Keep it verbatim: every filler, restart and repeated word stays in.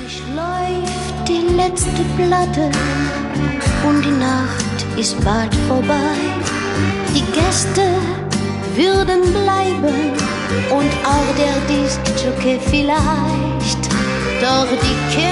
Gleich läuft die letzte Platte und die Nacht ist bald vorbei. Die Gäste würden bleiben und auch der Diskjockey vielleicht. Doch die